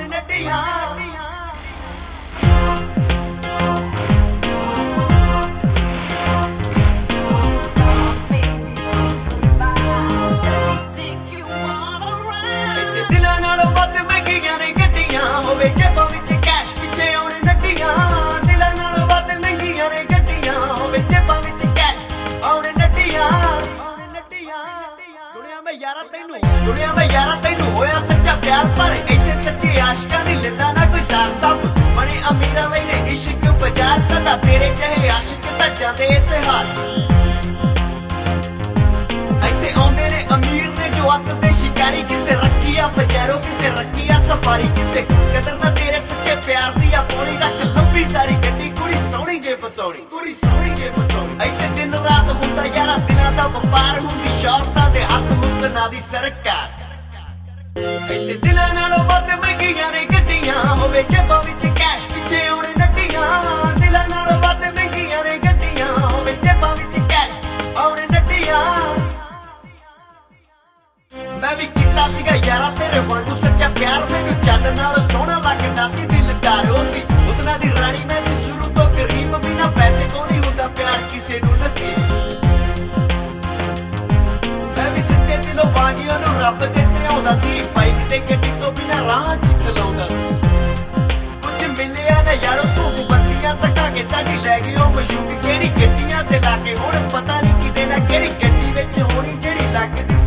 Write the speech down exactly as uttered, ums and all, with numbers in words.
ਨੱਟੀਆਂ ਦਿਲਾਂ ਨਾਲੋਂ ਵੱਧ ਮਹਿੰਗੀਆਂ ਨੇ ਗੱਡੀਆਂ ਹੋਵੇ ਜੇਬਾਂ ਵਿੱਚ ਕੈਸ਼ ਪਿੱਛੇ ਆਉਣ ਨੱਟੀਆਂ ਦਿਲਾਂ ਨਾਲੋਂ ਵੱਧ ਮਹਿੰਗੀਆਂ ਨੇ ਗੱਡੀਆਂ ਹੋਵੇ ਜੇਬਾਂ ਵਿੱਚ ਕੈਸ਼ ਆਉਣ ਨੱਟੀਆਂ ਦੁਨੀਆ ਮੈਂ ਯਾਰਾ ਤੈਨੂੰ ਦੁਨੀਆ ਮੈਂ ਯਾਰਾ ਤੈਨੂੰ ਹੋਇਆ ਸੱਚਾ ਪਿਆਰ ਪਰ ਇੱਥੇ ਸੱਚੇ ਆਸ਼ਕਾਂ ਦੀ ਲੈਂਦਾ ਨਾ ਕੋਈ ਸਾਰ ਸਭ ਬਣੇ ਅਮੀਰਾਂ ਵੇਲੇ ਇਸ਼ਕ ਬਾਜ਼ਾਰ ਸਦਾ ਤੇਰੇ ਕਹੇ ਆਸ਼ਿਕ ਤਾਂ ਜਾਂਦੇ ਇਤਿਹਾਸ ਇੱਥੇ ਆਉਂਦੇ ਨੇ ਅਮੀਰ ਨੇ ਜੋ ਅੱਤ ਦੇ ਸ਼ਿਕਾਰੀ ਕਿਸੇ ਰੱਖੀ ਆ ਬਜ਼ਾਰੋਂ ਕਿਸੇ ਰੱਖੀ ਆ ਸਫਾਰੀ ਕਿਸੇ ਕਦਰ ਨਾ ਤੇਰੇ ਸੱਚੇ ਪਿਆਰ ਦੀ ਆ ਪੌੜੀ ਰੱਖ ਲੰਬੀ ਸਾਰੀ ਗੱਡੀ ਕੁੜੀ ਸੋਹਣੀ ਜੇ ਬਤੌੜੀ ਕੁੜੀ ਸੋਹਣੀ ਜੇ ਬਤੌੜੀ ਇੱਥੇ ਦਿਨ ਰਾਤ ਹੁੰਦਾ ਯਾਰਾ ਦਿਨਾਂ ਦਾ ਵਪਾਰ ਹੁੰਦੀ ਸ਼ੌਕਾਂ ਦੇ ਹੱਥ ਮੁੱਕਣਾ ਦੀ ਸਰਕਾਰ ਇੱਥੇ ਦਿਲਾਂ ਨਾਲੋਂ ਵੱਧ ਮਹਿੰਗੀਆਂ ਨੇ ਗੱਡੀਆਂ ਹੋਵੇ ਜੇਬਾਂ ਵਿੱਚ ਕੈਸ਼ ਪਿੱਛੇ ਆਉਣ ਨੱਟੀਆਂ ਦਿਲਾਂ ਨਾਲੋਂ ਵੱਧ ਮਹਿੰਗੀਆਂ ਨੇ ਗੱਡੀਆਂ ਹੋਵੇ ਜੇਬਾਂ ਵਿੱਚ ਕੈਸ਼ ਆਉਣ ਨੱਟੀਆਂ ਮੈਂ ਵੀ ਕੀਤਾ ਸੀਗਾ ਯਾਰਾ ਤੇਰੇ ਵਾਂਗੂ ਸੱਚਾ ਪਿਆਰ ਮੈਨੂੰ ਚੰਨ ਨਾਲ ਸੋਹਣਾ ਲੱਗਦਾ ਸੀ ਦਿਲਦਾਰ ਉਹ ਸੀ ਉਤਨਾ ਦੀ ਰਾਣੀ ਮੈਂ ਵੀ ਸ਼ੁਰੂ ਤੋਂ ਗਰੀਬ ਬਿਨਾ ਪੈਸੇ ਤੋਂ ਨਹੀਂ ਹੁੰਦਾ ਪਿਆਰ ਕਿਸੇ ਨੂੰ ਨਸੀਬ ਮੈਂ ਵੀ ਸੱਚੇ ਦਿਲੋਂ ਬਾਣੀਆਂ ਨੂੰ ਰੱਬ ਦੇ ਤੇ ਆਉਂਦਾ ਸੀ ਬਾਈਕ ਤੇ ਗੱਡੀ ਤੋਂ ਬਿਨਾ ਰਾਹ ਚ ਚਲਾਉਂਦਾ ਕੁਝ ਮਿਲਿਆ ਨਾ ਯਾਰੋ ਤੂੰ ਬੰਦੀਆਂ ਤੱਕਾ ਕੇ ਸਾਡੀ ਲੈ ਗਈ ਉਹ ਮਸ਼ੂਕ ਕਿਹੜੀ ਗੱਡੀਆਂ ਤੇ ਲਾ ਕੇ ਹੁਣ ਪਤਾ ਨਹੀਂ ਕਿਤੇ ਨਾ ਕਿਹੜੀ ਗੱਡੀ ਵਿੱਚ ਹੋਣੀ ਜਿਹੜੀ ਲੱਗਦੀ